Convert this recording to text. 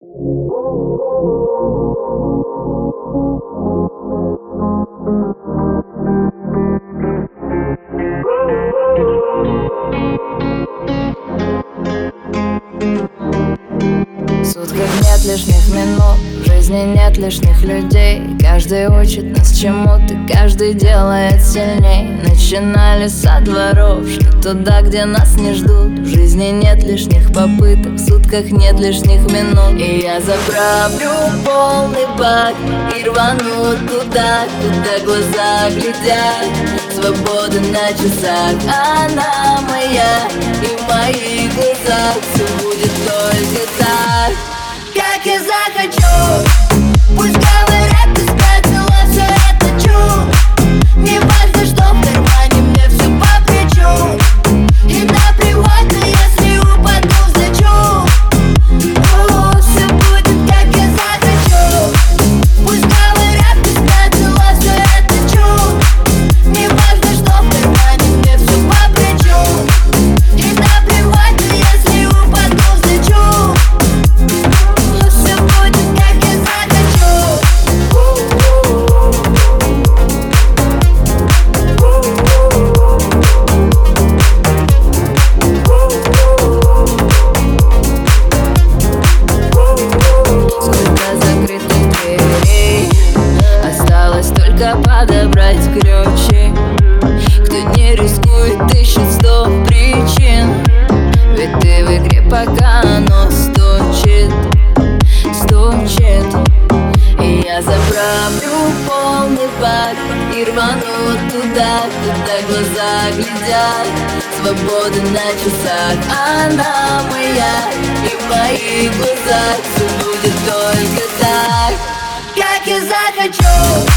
В сутках нет лишних минут, в жизни нет лишних людей. Каждый учит нас чему-то, каждый делает сильней. Начинали со дворов, шли туда, где нас не ждут. В жизни нет лишних попыток, в сутках нет лишних минут. И я заправлю полный бак и рвану туда, куда глаза глядят. Свобода на часах, она моя, и в моих глазах все будет только так, как я захочу. Пусть говорят, ты спрятала все это чушь. Не важно, что в кармане, мне все по плечу. И наплевать, но если упаду, взлечу. Все будет, как я захочу. Пусть говорят, ты спрятала все это чушь. Не важно, что в кармане, мне все по плечу. И наплевать, но если упаду, взлечу. Все будет, как я захочу. Сколько закрытых дверей, осталось только подобрать ключи. Кто не рискует, ищет 100 причин. Ведь ты в игре, пока оно стучит. И я заправлю полный бак и рвану туда, куда глаза глядят. Свобода на часах, она моя, и в моих глазах все будет только так, как я захочу.